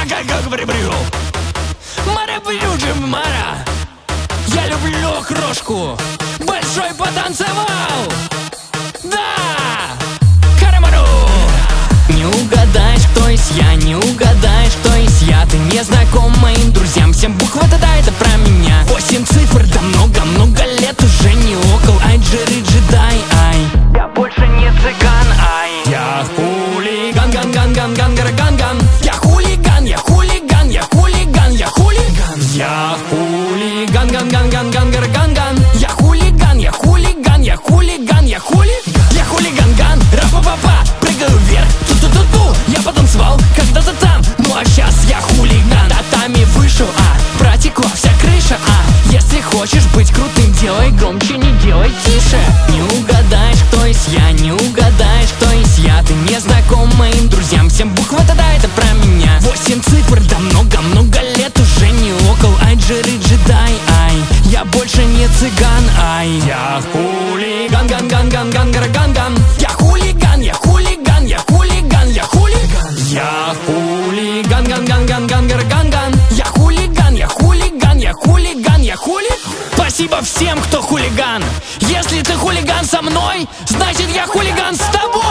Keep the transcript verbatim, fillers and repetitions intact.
Мака как прибрю. Мара блюджим, Мара. Я люблю крошку. Большой потанцевал. Да! Карамару! Не угадаешь, кто есть я, не угадаешь, кто есть я. Ты не знаком моим друзьям, всем буква тогда это про меня. Восемь цифр, да много-много лет уже не около. Ай, джири, джедай, ай. Я больше не цыган, ай. Я хулиган, ган, ган, ган, ган, ган, ган, ган. Я хулиган, я хулиган, я хулиган, я хулиган. Я хулиган, ган, ган, ган, ган, ган, ган, ган. Я хулиган, я хулиган, я хулиган, я хулиган. Я хулиган, ган, ра-па-па-па. Прыгаю вверх, ту-ту-ту-ту. Я потанцевал когда-то там, ну а сейчас я хулиган. Татами вышел, а протекла вся крыша, а если хочешь быть крутым, делай громче, не делай тише. Не угадаешь, кто есть я, не угадаешь, кто есть я. Ты не знаком моим друзьям, всем буква тогда это про меня. Восемь цифр, да много-много лет уже не около. Ай, джири, джедай, ай. Я больше не цыган, ай. Я хулиган, ган, ган, ган, ган, ган, ган, ган. Я хулиган, я хулиган, я хулиган, я хулиган. Я хулиган, ган, ган, ган, ган, ган, ган, ган. Я хулиган, я хулиган, я хулиган, я хули. Спасибо всем, кто хулиган. Если ты хулиган со мной, значит я хулиган с тобой.